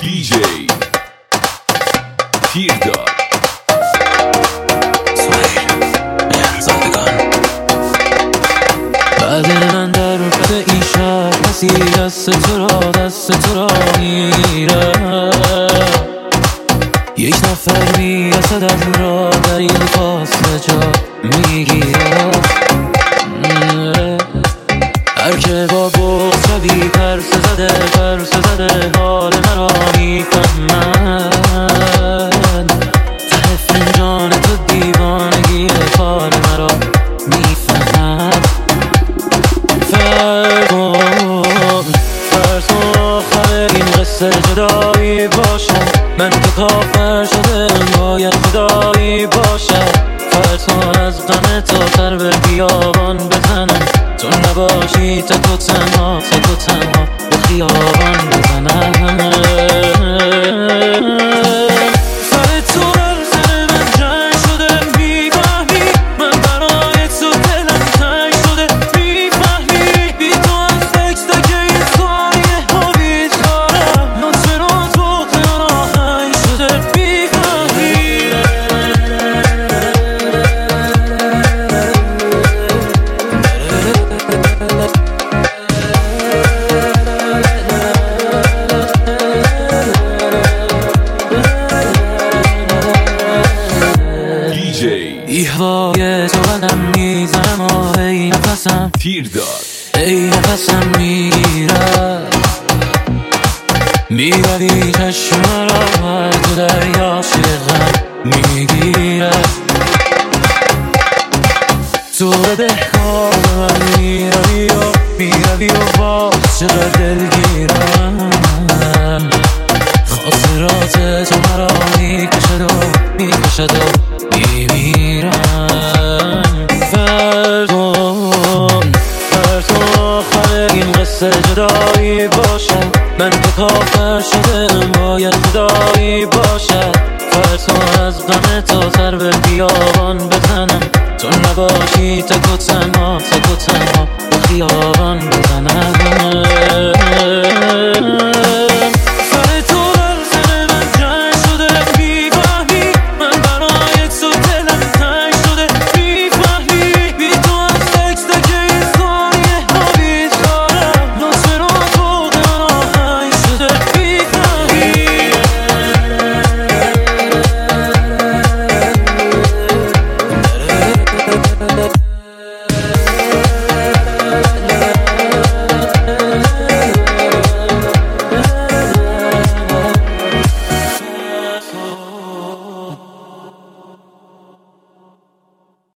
DJ تیردار بعد من در رفت این شهر کسی دست تو را میره، یک نفر میرسد از را در این فاصله جا میگیره. هر که با بغض شبی پرس زده حال مرا میفهمد، ته فنجان تو دیوانگی حال مرا میفهمد. فرض آخر این قصه جدایی باشد، من که کافر شده باید خدایی باشد. فرض از غم تو سر به بیابان بزنم، تو نباشی تک و تنها به خیابان بزنم. سر تو بر سر من جنگ شده، میفهمی من برای تو دلم تنگ شده، میفهمی بی تو از فکر که این ثانیه ها بیچارم، نطفه رو تو خیال آهنگ شده، میفهمی. ایوای تو قدم میزنم و ای نفسم تیردار میگیرد، میروی چشم را تو دریا شغم میگیرد. تو به دهکار من میروی و باز چقدر دلگیرم، خاطرات تو مرا میکشد و میمیرم. فرزون آخر این قصه جدایی باشد، من که کافر شده باید خدایی باشد. فرزون از غم تو سر به بیابان بزنم، تو نباشی تک و تنها به خیابان بزنم.